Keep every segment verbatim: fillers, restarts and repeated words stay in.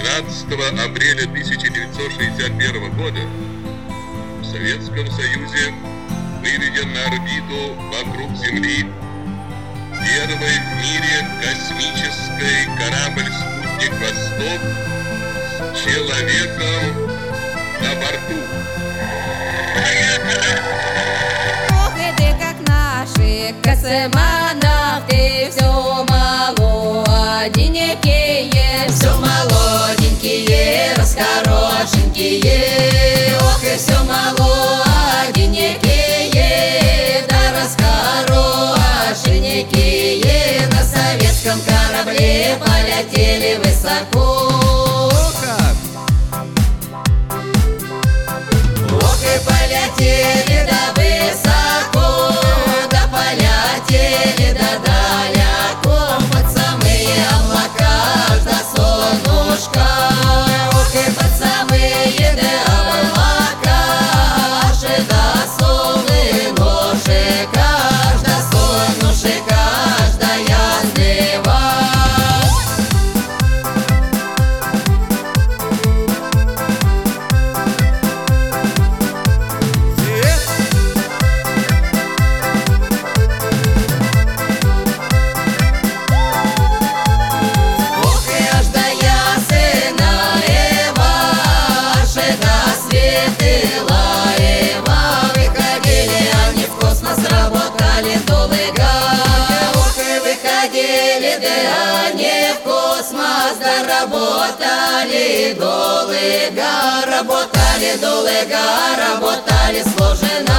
двенадцатого апреля тысяча девятьсот шестьдесят первого года в Советском Союзе выведен на орбиту вокруг Земли первый в мире космический корабль-спутник «Восток» с человеком на борту. Ох, и ты как наши космонавты, все молоденькие, все молоденькие, раскорошенькие. Ох, и все молоденькие, да раскорошенькие, на советском корабле полетели высоко. Полетели да высоко, да полетели да далеко, под самые облака, да солнышко. Ох, и под самые да облака, аж да солнышко, да солнышко, да ясный ваш. Они в космос доработали долго, работали долго, работали сложно.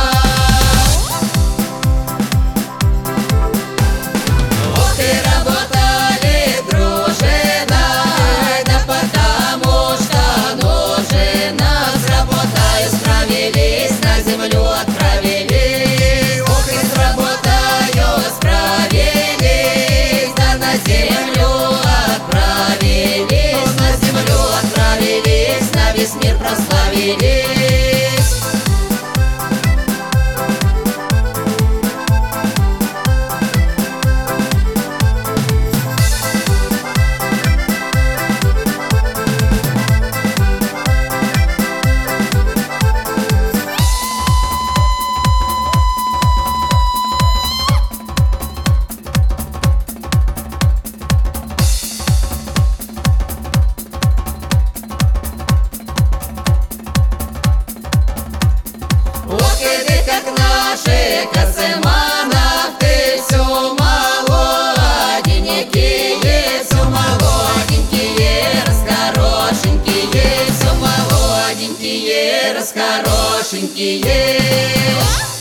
Вот и работали дружно, да потому что нужно. Сработаю, справились, на землю отправились. Ох, и сработаю, справились, да на землю отправились, на землю отправились, на весь мир прославились. Ох, и ты как наши космонавты, все молоденькие, все молоденькие, раскорошенькие, все молоденькие, раскорошенькие.